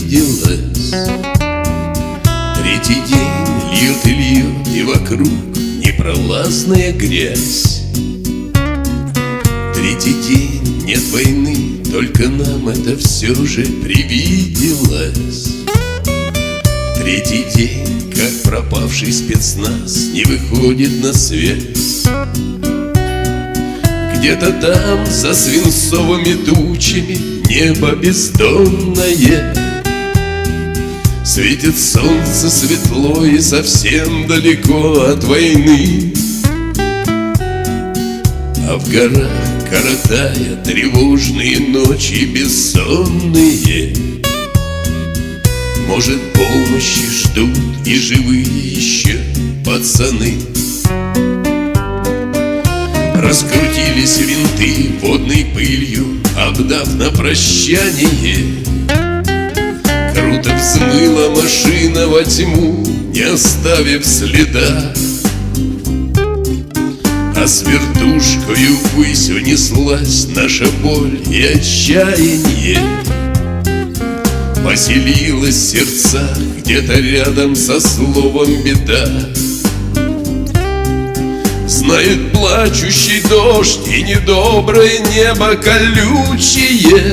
привиделось. Третий день льет и льет, и вокруг непролазная грязь. Третий день нет войны, только нам это все же привиделось. Третий день, как пропавший спецназ не выходит на связь. Где-то там за свинцовыми тучами небо бездонное. Светит солнце светло и совсем далеко от войны. А в горах, коротая тревожные ночи бессонные, может, помощи ждут и живые еще пацаны. Раскрутились винты водной пылью, обдав на прощание. Круто взмыла машина во тьму, не оставив следа. А с вертушкою ввысь унеслась наша боль и отчаяние. Поселилась в сердцах где-то рядом со словом «беда». Знает плачущий дождь и недоброе небо колючее.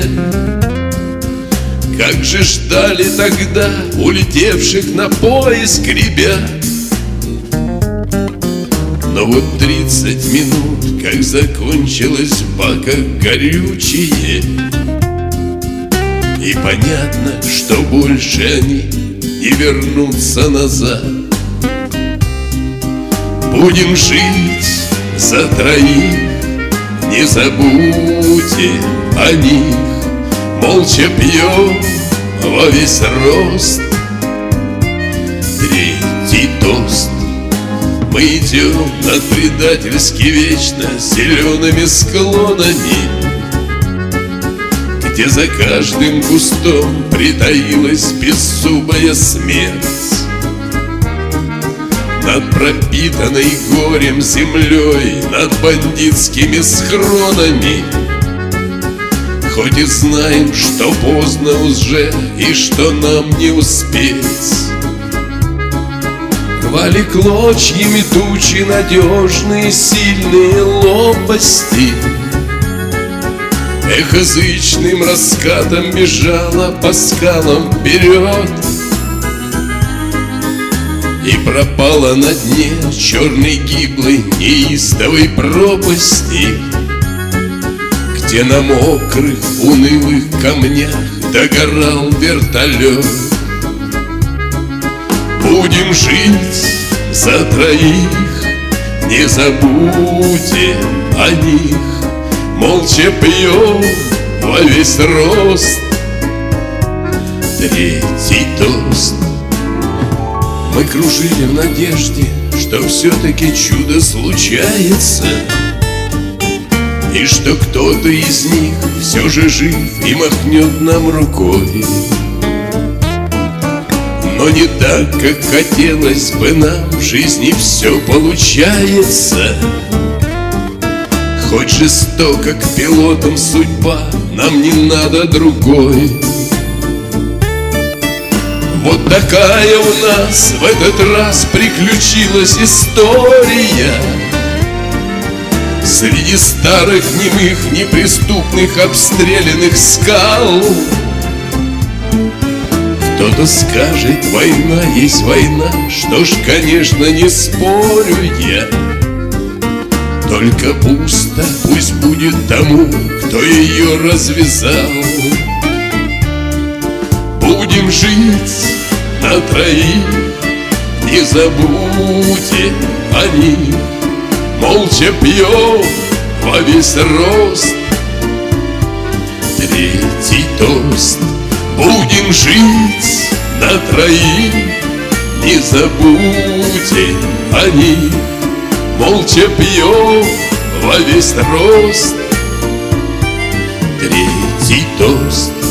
Как же ждали тогда улетевших на поиск ребят. Но вот 30 минут, как закончилось в баках горючее. И понятно, что больше они не вернутся назад. Будем жить за троих, не забудьте о них. Молча пьем во весь рост третий тост. Мы идем над предательски вечно зелеными склонами, где за каждым кустом притаилась беззубая смерть. Над пропитанной горем землей, над бандитскими схронами. Хоть и знаем, что поздно уже и что нам не успеть. Рвали клочьями тучи надежные, сильные лопасти. Эхо зычным раскатом бежало по скалам вперед. И пропала на дне черной гиблой неистовой пропасти, где на мокрых унылых камнях догорал вертолет. Будем жить за троих, не забудьте о них. Молча пьем во весь рост третий тост. Мы кружили в надежде, что все-таки чудо случается, и что кто-то из них все же жив и махнет нам рукой. Но не так, как хотелось бы нам, в жизни все получается. Хоть жестоко к пилотам судьба, нам не надо другой. Вот такая у нас в этот раз приключилась история. Среди старых немых, неприступных, обстрелянных скал. Кто-то скажет, война есть война. Что ж, конечно, не спорю я. Только пусто пусть будет тому, кто ее развязал. Будем жить на троих, не забудьте о них. Молча пьем во весь рост третий тост. Будем жить на троих, не забудьте о них. Молча пьем во весь рост третий тост.